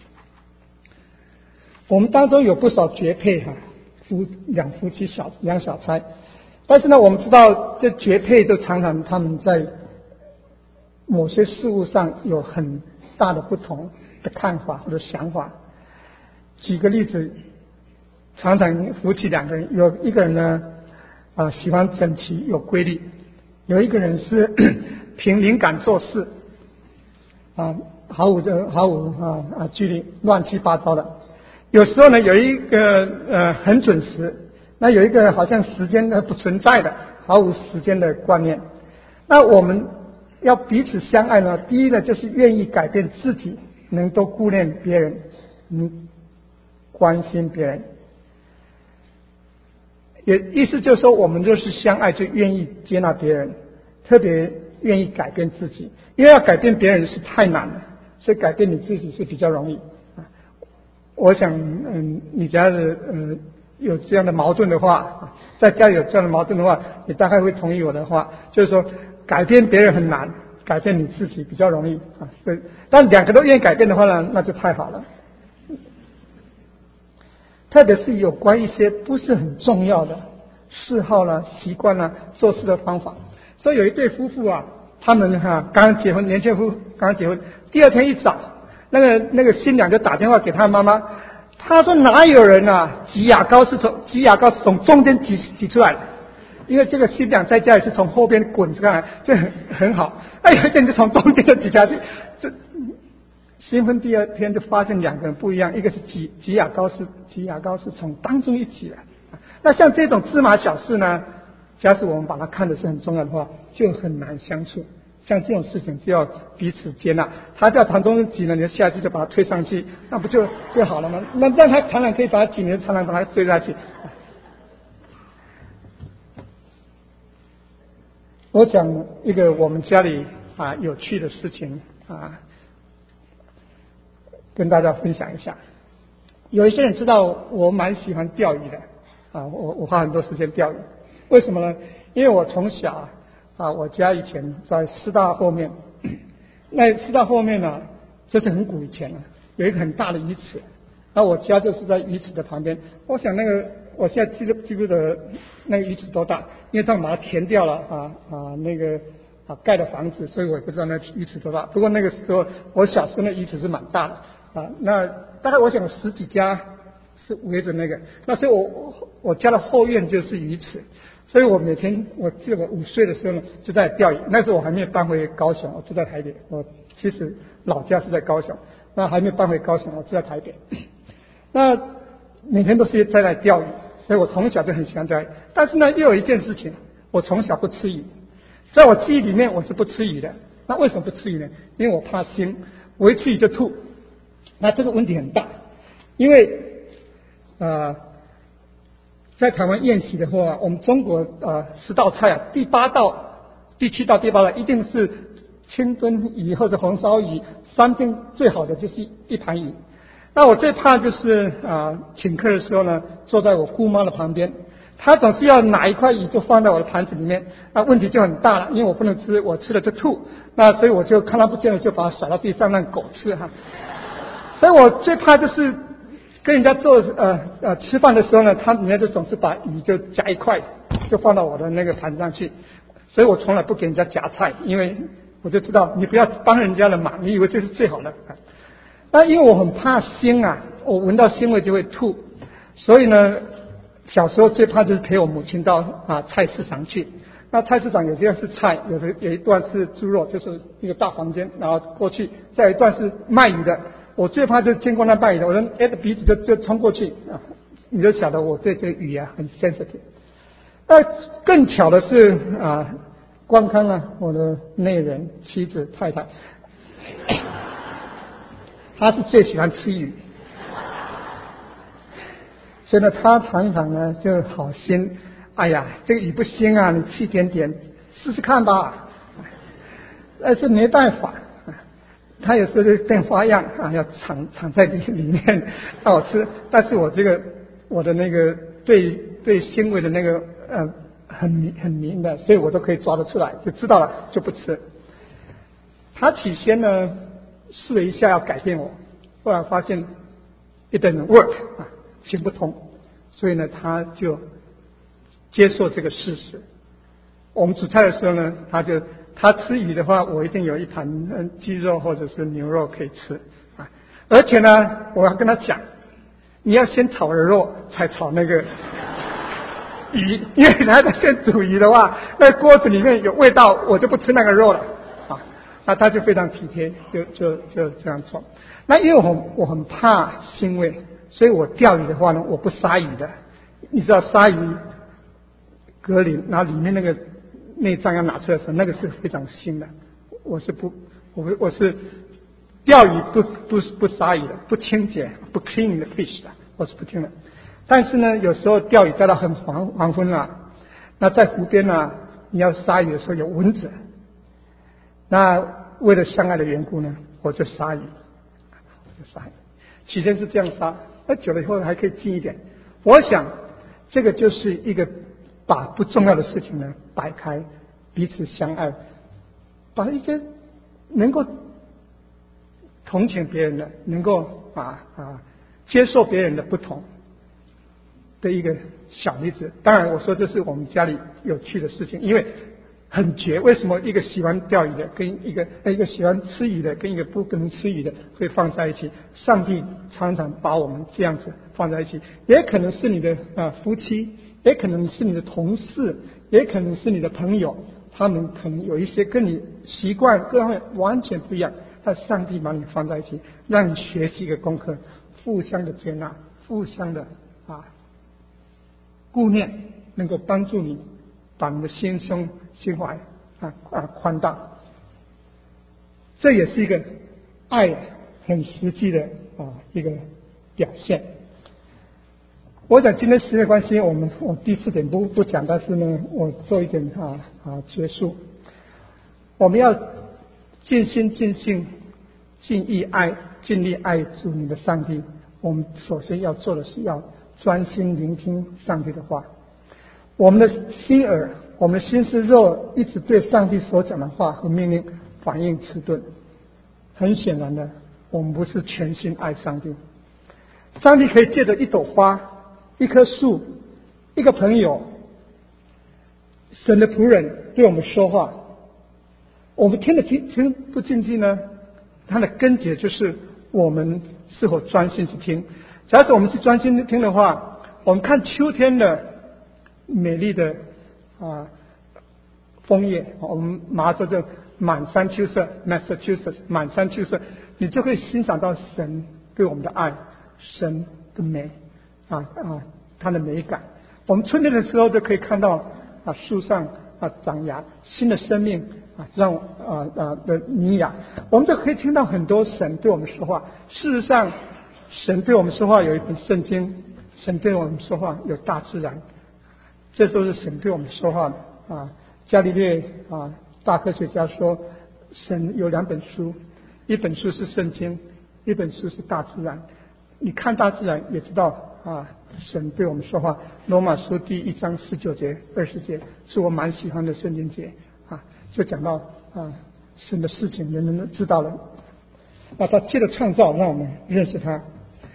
我们当中有不少绝配哈、啊，夫两夫妻小两小差，但是呢，我们知道这绝配都常常他们在某些事物上有很大的不同的看法或者想法。举个例子，常常夫妻两个人，有一个人呢啊喜欢整齐有规律，有一个人是凭灵感做事啊，毫无的毫无啊啊纪律，乱七八糟的。有时候呢，有一个呃很准时，那有一个好像时间呢不存在的，毫无时间的观念。那我们要彼此相爱呢，第一呢就是愿意改变自己，能多顾念别人，嗯，关心别人。也意思就是说，我们若是相爱，就愿意接纳别人，特别愿意改变自己。因为要改变别人是太难了，所以改变你自己是比较容易。我想，嗯，你假如嗯有这样的矛盾的话，在家里有这样的矛盾的话，你大概会同意我的话，就是说改变别人很难，改变你自己比较容易啊。所以，但两个都愿意改变的话呢，那就太好了。特别是有关一些不是很重要的嗜好啦、习惯啦、做事的方法。所以有一对夫妇啊，他们哈、啊、刚刚结婚，年轻夫刚刚结婚，第二天一早。那个那个新娘就打电话给她妈妈，她说哪有人啊挤牙膏是从挤牙膏是从中间挤挤出来的，因为这个新娘在家里是从后边滚出来，就很很好。哎呀，这就从中间就挤下去。这新婚第二天就发现两个人不一样，一个是挤挤牙膏是挤牙膏是从当中一挤来。那像这种芝麻小事呢，假使我们把它看的是很重要的话，就很难相处。像这种事情就要彼此接纳，他在旁中挤了，你的下去就把他推上去，那不就就好了吗？那让他常常可以把他挤，你就常常把他推下去。我讲一个我们家里啊有趣的事情啊，跟大家分享一下。有一些人知道我蛮喜欢钓鱼的啊，我我花很多时间钓鱼，为什么呢？因为我从小啊。啊，我家以前在师大后面，那师大后面呢，这是很古以前了，有一个很大的鱼池，那我家就是在鱼池的旁边。我想那个，我现在记不记不得那个鱼池多大，因为他们把它填掉了啊啊那个啊盖的房子，所以我也不知道那鱼池多大。不过那个时候我小时候那鱼池是蛮大的啊，那大概我想十几家是围着那个，那所以我我家的后院就是鱼池。所以我每天，我记得我五岁的时候呢，就在钓鱼。那时候我还没有搬回高雄，我住在台北。我其实老家是在高雄，那还没有搬回高雄，我住在台北。那每天都是在那钓鱼，所以我从小就很喜欢钓鱼。但是呢，又有一件事情，我从小不吃鱼，在我记忆里面我是不吃鱼的。那为什么不吃鱼呢？因为我怕腥，我一吃鱼就吐。那这个问题很大，因为呃。 在台湾宴席的话，我们中国呃十道菜啊，第八道、第七道、第八道一定是清炖鱼或者红烧鱼，三定最好的就是一盘鱼。那我最怕就是啊、呃，请客的时候呢，坐在我姑妈的旁边，她总是要拿一块鱼就放在我的盘子里面，那问题就很大了，因为我不能吃，我吃了就吐，那所以我就看她不见了，就把它甩到地上让狗吃哈。所以我最怕就是跟人家做呃呃吃饭的时候呢，他人家就总是把鱼就夹一块，就放到我的那个盘子上去，所以我从来不给人家夹菜，因为我就知道你不要帮人家的忙，你以为这是最好的。那因为我很怕腥啊，我闻到腥味就会吐，所以呢，小时候最怕就是陪我母亲到啊菜市场去。那菜市场有些是菜，有的有一段是猪肉，就是一个大房间，然后过去，再有一段是卖鱼的。我最怕就是经过那卖鱼的，我人哎的鼻子就就冲过去啊，你就晓得我对这个鱼啊很 sensitive。那更巧的是啊，观看了我的内人妻子太太。他是最喜欢吃鱼，所以呢，他常常呢就好心，哎呀，这个鱼不腥啊，你吃一点点试试看吧。但是没办法，他有时候就变花样啊，要藏藏在里里面让我吃。但是我这个我的那个对对腥味的那个呃很敏很敏的，所以我都可以抓得出来，就知道了就不吃。他起先呢试了一下要改变我，后来发现 it doesn't work 啊，行不通，所以呢，他就接受这个事实。我们煮菜的时候呢，他就他吃鱼的话，我一定有一盘嗯鸡肉或者是牛肉可以吃啊，而且呢，我要跟他讲，你要先炒了肉才炒那个鱼，因为他在先煮鱼的话，那锅子里面有味道，我就不吃那个肉了。那他就非常体贴，就就就这样做。那因为我我很怕腥味，所以我钓鱼的话呢，我不杀鱼的。你知道杀鱼隔鳞，然后里面那个内脏要拿出来的时候，那个是非常腥的。我是不，我我是钓鱼不不不杀鱼的，不清洁不 clean the fish 的，我是不听的。但是呢，有时候钓鱼钓到很黄黄昏啊，那在湖边啊，你要杀鱼的时候有蚊子。那为了相爱的缘故呢，我就杀鱼，我就杀鱼。起先是这样杀，那久了以后还可以近一点。我想，这个就是一个把不重要的事情呢摆开，彼此相爱，把一些能够同情别人的，能够啊啊接受别人的不同的一个小例子。当然，我说这是我们家里有趣的事情，因为。很绝，为什么一个喜欢钓鱼的跟一个一个喜欢吃鱼的跟一个不能吃鱼的会放在一起？上帝常常把我们这样子放在一起，也可能是你的啊夫妻，也可能是你的同事，也可能是你的朋友，他们可能有一些跟你习惯各方面完全不一样，但上帝把你放在一起，让你学习一个功课，互相的接纳，互相的啊顾念，能够帮助你。把你的心胸心怀啊啊宽大，这也是一个爱很实际的啊一个表现。我想今天时间关系，我们我第四点不不讲，但是呢，我做一点啊啊结束。我们要尽心尽性尽意爱尽力爱主你的上帝。我们首先要做的是要专心聆听上帝的话。我们的心耳，我们的心思若一直对上帝所讲的话和命令反应迟钝，很显然的，我们不是全心爱上帝。上帝可以借着一朵花、一棵树、一个朋友、神的仆人对我们说话，我们听得听听不进去呢？它的根结就是我们是否专心去听。假使我们去专心听的话，我们看秋天的美丽的啊枫叶，我们马上就满山秋色 Massachusetts 满山秋色，你就会欣赏到神对我们的爱，神的美啊啊它的美感。我们春天的时候就可以看到啊树上啊长芽新的生命啊让啊啊的泥芽，我们就可以听到很多神对我们说话。事实上神对我们说话有一本圣经神对我们说话，有大自然，这都是神对我们说话的啊。伽利略啊，大科学家说，神有两本书，一本书是圣经，一本书是大自然。你看大自然也知道啊，神对我们说话。罗马书第一章十九节、二十节是我蛮喜欢的圣经节啊，就讲到啊神的事情，人人都知道了。那他借着创造让我们认识他。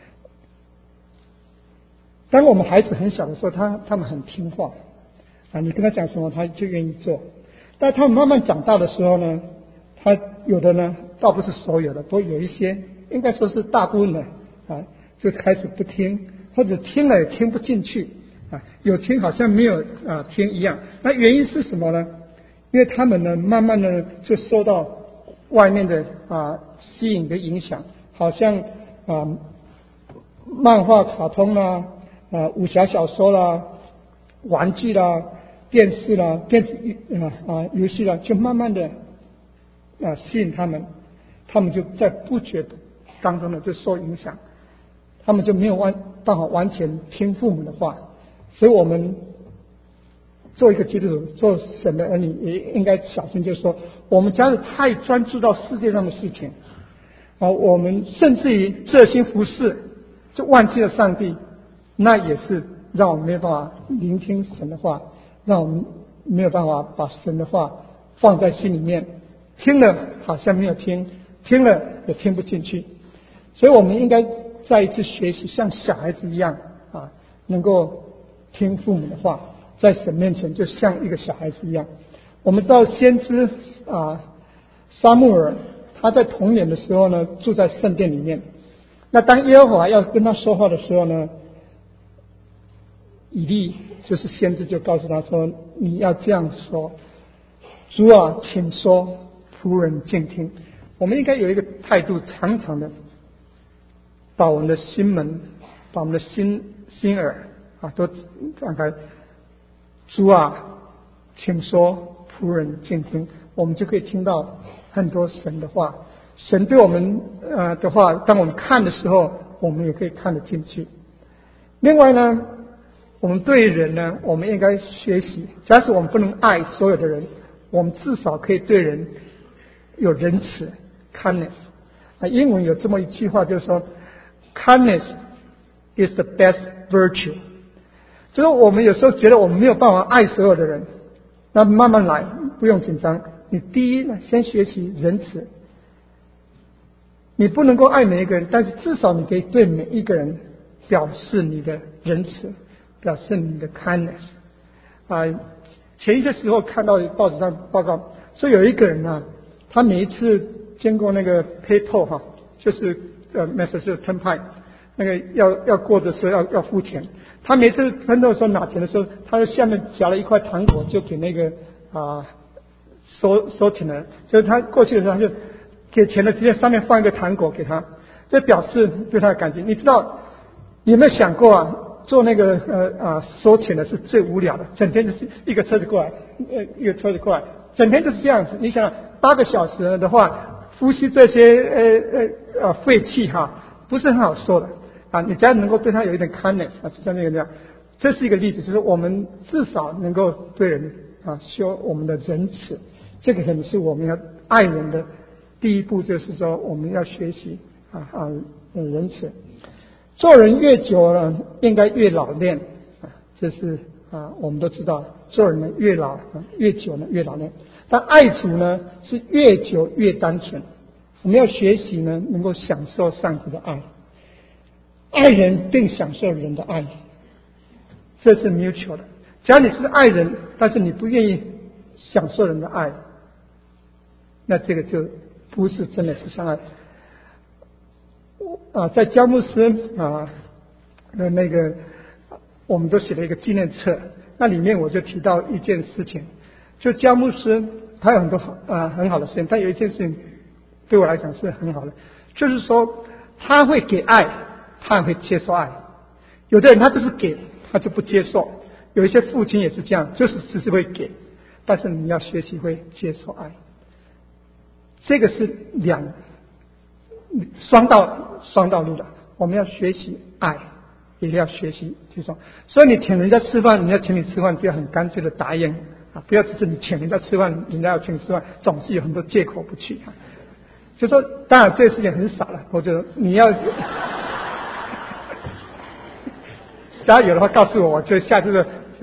当我们孩子很小的时候，他他们很听话啊，你跟他讲什么他就愿意做。但他们慢慢长大的时候呢，他有的呢倒不是所有的，不过有一些应该说是大部分的啊，就开始不听，或者听了也听不进去啊，有听好像没有啊听一样。那原因是什么呢？因为他们呢慢慢的就受到外面的啊吸引的影响，好像啊漫画、卡通啦、啊武侠小说啦、玩具啦、电视啦、电子啊啊游戏啦，就慢慢的啊吸引他们，他们就在不觉当中呢就受影响，他们就没有完办法完全听父母的话。所以我们做一个基督徒，做神的儿女，也应该小心，就是说我们假如太专注到世界上的事情啊，我们甚至于热心服侍，就忘记了上帝，那也是让我们没有办法聆听神的话，让我们没有办法把神的话放在心里面，听了好像没有听，听了也听不进去。所以我们应该再一次学习，像小孩子一样啊，能够听父母的话，在神面前就像一个小孩子一样。我们知道先知啊撒母耳，他在童年的时候呢住在圣殿里面，那当耶和华要跟他说话的时候呢，以利就是先知就告诉他说，你要这样说，主啊请说，仆人静听。我们应该有一个态度，常常的把我们的心门，把我们的心心耳啊都展开，主啊请说，仆人静听，我们就可以听到很多神的话。神对我们呃的话，当我们看的时候，我们也可以看得进去。另外呢，我们对人呢，我们应该学习，假使我们不能爱所有的人，我们至少可以对人有仁慈 kindness 啊，英文有这么一句话，就是说 kindness is the best virtue。就是我们有时候觉得我们没有办法爱所有的人，那慢慢来，不用紧张。你第一呢，先学习仁慈。你不能够爱每一个人，但是至少你可以对每一个人表示你的仁慈，表示你的 kindness 啊。前一些时候看到报纸上报告说，有一个人啊，他每一次经过那个 pay toll 哈，就是呃 Massachusetts Turnpike 那个要要过的时候要要付钱，他每次分的时候拿钱的时候，他在下面夹了一块糖果，就给那个啊收收钱的人，就是他过去的时候他就给钱的直接上面放一个糖果给他，这表示对他的感激。你知道你有没有想过啊？做那个呃啊收钱的是最无聊的，整天就是一个车子过来，呃一个车子过来，整天就是这样子。你想八个小时的话，呼吸这些呃呃呃废气哈，不是很好受的啊。你只要能够对他有一点 kindness 啊，就像那个这样，这是一个例子，就是我们至少能够对人啊修我们的仁慈，这个可能是我们要爱人的第一步，就是说我们要学习啊啊仁慈。做人越久了，应该越老练啊，这是啊我们都知道，做人呢越老、啊、越久呢越老练。但爱主呢是越久越单纯。我们要学习呢，能够享受上帝的爱，爱人并享受人的爱，这是 mutual 的。只要你是爱人，但是你不愿意享受人的爱，那这个就不是真的是相爱。啊，在焦牧师啊的那个，我们都写了一个纪念册，那里面我就提到一件事情，就焦牧师他有很多好啊很好的事情，但有一件事情对我来讲是很好的，就是说他会给爱，他也会接受爱。有的人他就是给，他就不接受；有一些父亲也是这样，就是只是会给，但是你要学习会接受爱，这个是两双道双道路的。我们要学习爱， 也要学习这种。所以你请人家吃饭，人家请你吃饭就要很干脆的答应啊，不要只是你请人家吃饭，人家要请你吃饭，总是有很多借口不去啊。就说当然这个事情很少了，我觉得你要假如有的话告诉我，我就下次的就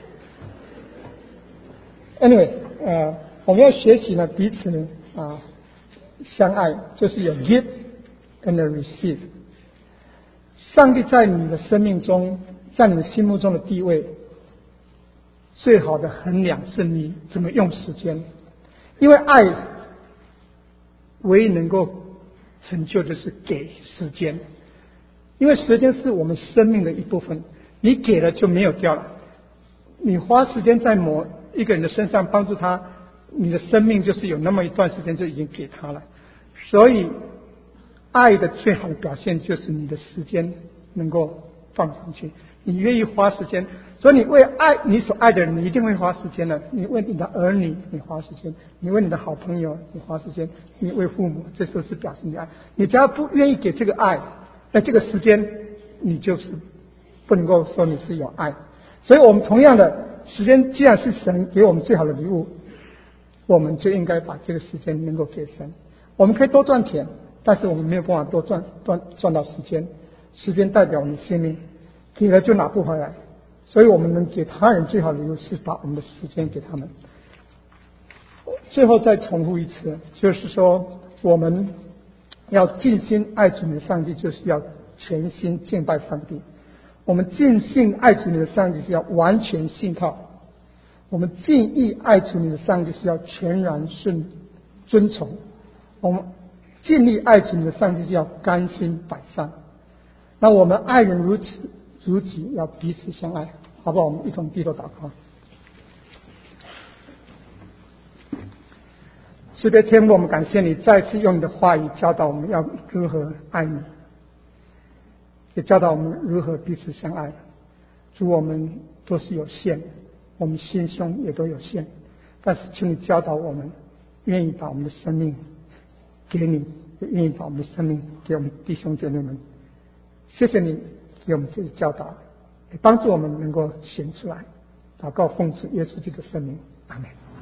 anyway 呃我们要学习呢彼此啊相爱，就是有 give and receive。上帝在你的生命中，在你的心目中的地位，最好的衡量是你怎么用时间，因为爱唯一能够成就的是给时间，因为时间是我们生命的一部分，你给了就没有掉了。你花时间在某一个人的身上帮助他，你的生命就是有那么一段时间就已经给他了。所以爱的最好的表现就是你的时间能够放上去，你愿意花时间，所以你为爱你所爱的人，你一定会花时间的。你为你的儿女，你花时间；你为你的好朋友，你花时间；你为父母，这都是表示你爱。你只要不愿意给这个爱，那这个时间，你就是不能够说你是有爱。所以我们同样的时间，既然是神给我们最好的礼物，我们就应该把这个时间能够给神。我们可以多赚钱，但是我们没有办法多赚赚赚到时间。时间代表我们的生命，给了就拿不回来，所以我们能给他人最好的礼物是把我们的时间给他们。最后再重复一次，就是说我们要尽心爱主你的上帝，就是要全心敬拜上帝。我们尽心爱主你的上帝是要完全信靠，我们尽意爱主你的上帝是要全然顺遵从，我们尽力爱主你的上帝是要甘心摆上。那我们爱人如此如己，要彼此相爱，好不好？我们一同低头祷告。慈悲天父，我们感谢你再次用你的话语教导我们要如何爱你，也教导我们如何彼此相爱。主，我们都是有限，我们心胸也都有限，但是请你教导我们，愿意把我们的生命给你，也愿意把我们的生命给我们弟兄姐妹们。谢谢你给我们这些教导，也帮助我们能够行出来。祷告奉主耶稣基督的圣名，阿们。